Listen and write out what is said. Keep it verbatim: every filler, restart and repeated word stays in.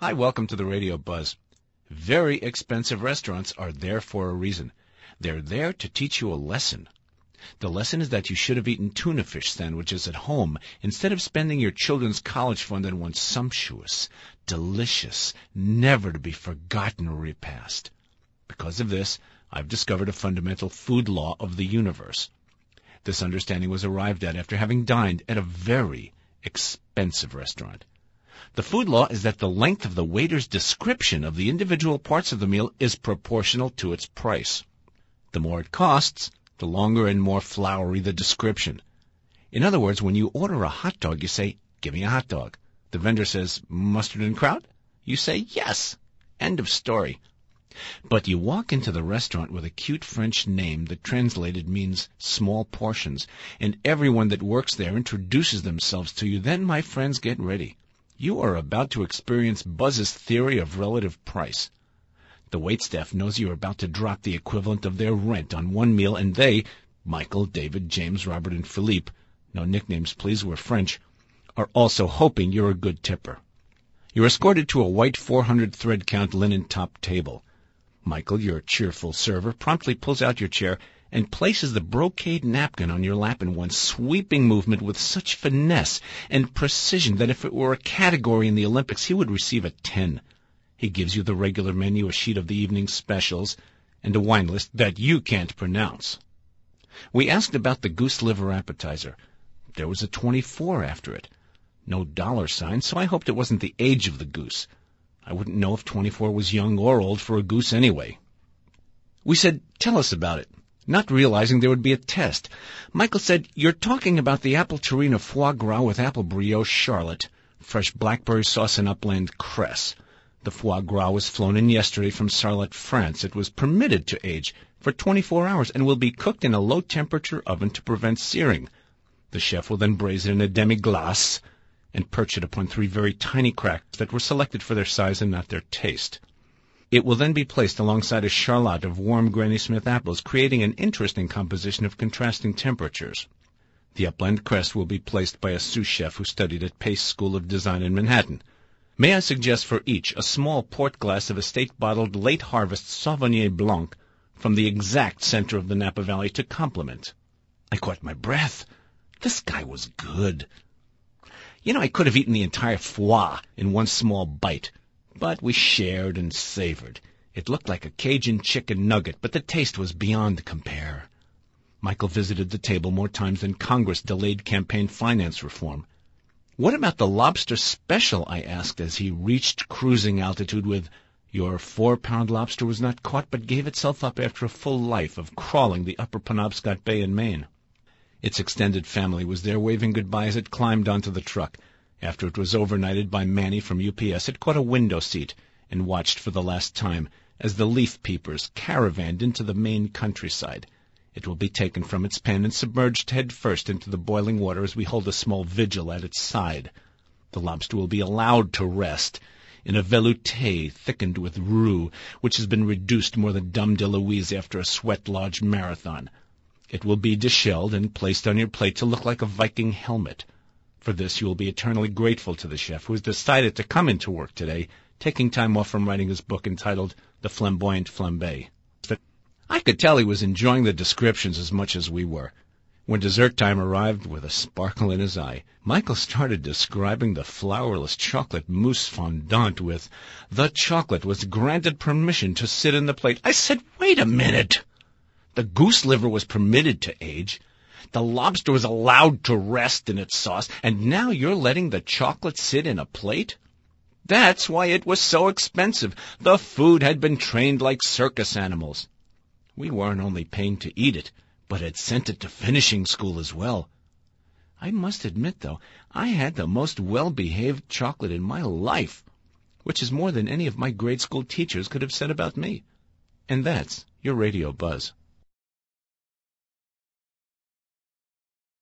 Hi, welcome to the Radio Buzz. Very expensive restaurants are there for a reason. They're there to teach you a lesson. The lesson is that you should have eaten tuna fish sandwiches at home instead of spending your children's college fund on one sumptuous, delicious, never-to-be-forgotten repast. Because of this, I've discovered a fundamental food law of the universe. This understanding was arrived at after having dined at a very expensive restaurant. The food law is that the length of the waiter's description of the individual parts of the meal is proportional to its price. The more it costs, the longer and more flowery the description. In other words, when you order a hot dog, you say, "Give me a hot dog." The vendor says, "Mustard and kraut?" You say, "Yes." End of story. But you walk into the restaurant with a cute French name that translated means small portions, and everyone that works there introduces themselves to you. Then, my friends, get ready. You are about to experience Buzz's theory of relative price. The waitstaff knows you are about to drop the equivalent of their rent on one meal, and they, Michael, David, James, Robert, and Philippe, no nicknames please, we're French, are also hoping you're a good tipper. You're escorted to a white four hundred thread count linen top table. Michael, your cheerful server, promptly pulls out your chair and places the brocade napkin on your lap in one sweeping movement with such finesse and precision that if it were a category in the Olympics, he would receive a ten. He gives you the regular menu, a sheet of the evening's specials, and a wine list that you can't pronounce. We asked about the goose liver appetizer. There was a twenty-four after it. No dollar sign, so I hoped it wasn't the age of the goose. I wouldn't know if twenty-four was young or old for a goose anyway. We said, "Tell us about it," not realizing there would be a test. Michael said, "You're talking about the apple terrine foie gras with apple brioche charlotte, fresh blackberry sauce, and upland cress. The foie gras was flown in yesterday from Sarlat, France. It was permitted to age for twenty-four hours and will be cooked in a low-temperature oven to prevent searing. The chef will then braise it in a demi-glace and perch it upon three very tiny cracks that were selected for their size and not their taste. It will then be placed alongside a charlotte of warm Granny Smith apples, creating an interesting composition of contrasting temperatures. The upland cress will be placed by a sous chef who studied at Pace School of Design in Manhattan. May I suggest for each a small port glass of estate-bottled late-harvest Sauvignon Blanc from the exact center of the Napa Valley to complement." I caught my breath. This guy was good. You know, I could have eaten the entire foie in one small bite, but we shared and savored. It looked like a Cajun chicken nugget, but the taste was beyond compare. Michael visited the table more times than Congress delayed campaign finance reform. "What about the lobster special?" I asked as he reached cruising altitude with, "Your four-pound lobster was not caught but gave itself up after a full life of crawling the upper Penobscot Bay in Maine." Its extended family was there waving goodbye as it climbed onto the truck. After it was overnighted by Manny from U P S, it caught a window seat and watched for the last time as the leaf peepers caravanned into the Maine countryside. It will be taken from its pen and submerged head first into the boiling water as we hold a small vigil at its side. The lobster will be allowed to rest in a velouté thickened with roux, which has been reduced more than Dame de Louise after a sweat lodge marathon. It will be deshelled and placed on your plate to look like a Viking helmet. For this you will be eternally grateful to the chef who has decided to come into work today, taking time off from writing his book entitled The Flamboyant Flambe. I could tell he was enjoying the descriptions as much as we were. When dessert time arrived with a sparkle in his eye, Michael started describing the flourless chocolate mousse fondant with, "The chocolate was granted permission to sit in the plate." I said, "Wait a minute! The goose liver was permitted to age. The lobster was allowed to rest in its sauce, and now you're letting the chocolate sit in a plate? That's why it was so expensive. The food had been trained like circus animals. We weren't only paying to eat it, but had sent it to finishing school as well. I must admit, though, I had the most well-behaved chocolate in my life, which is more than any of my grade school teachers could have said about me. And that's your Radio Buzz.